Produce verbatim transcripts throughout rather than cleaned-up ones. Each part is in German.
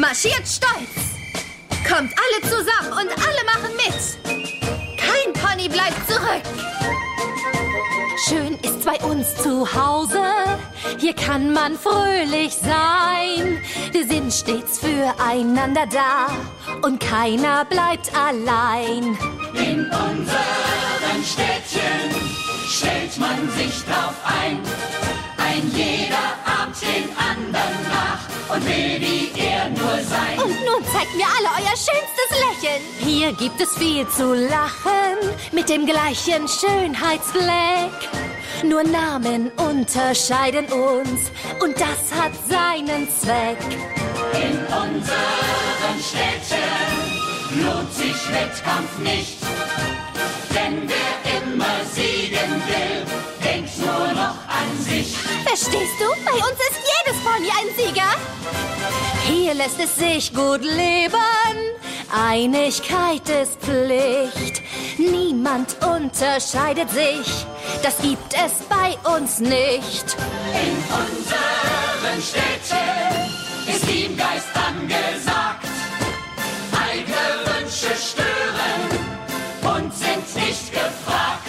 marschiert stolz. Kommt alle zusammen und alle machen mit. Kein Pony bleibt zurück. Schön ist's bei uns zu Hause, hier kann man fröhlich sein. Wir sind stets füreinander da und keiner bleibt allein. In unserem Städtchen stellt man sich drauf ein. Ein jeder ahmt den anderen nach und will wie er nur sein. Und nun zeigt mir alle euer schönstes Lächeln. Hier gibt es viel zu lachen, mit dem gleichen Schönheitsfleck. Nur Namen unterscheiden uns und das hat seinen Zweck. In unserem Städtchen lohnt sich Wettkampf nicht, denn wer immer siegen will, denkt nur noch an sich. Verstehst du? Bei uns ist jedes Pony ein Sieger. Hier lässt es sich gut leben, Einigkeit ist Pflicht. Niemand unterscheidet sich, das gibt es bei uns nicht. In unserem Städtchen ist Teamgeist angesagt. Eigene Wünsche stören und sind nicht gefragt.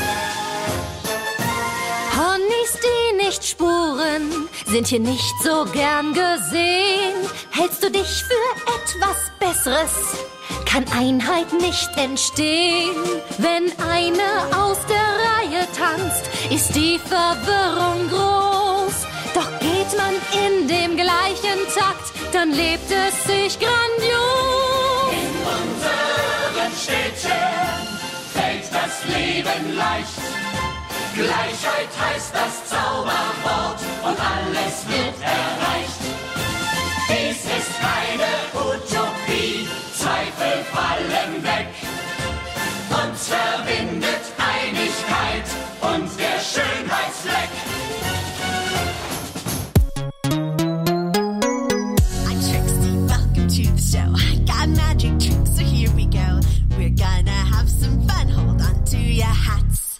Ponys, die nicht spuren, sind hier nicht so gern gesehen. Hältst du dich für etwas Besseres, kann Einheit nicht entstehen. Wenn eine aus der Reihe tanzt, ist die Verwirrung groß. Doch geht man in dem gleichen Takt, dann lebt es sich grandios. In unserem Städtchen fällt das Leben leicht. Gleichheit heißt das Zauberwort und alles wird erreicht. Dies ist keine Utopie, Zweifel fallen weg. Uns verbindet Einigkeit und der Schönheitsfleck. I'm Trixie, welcome to the show. I got magic tricks, so here we go. We're gonna have some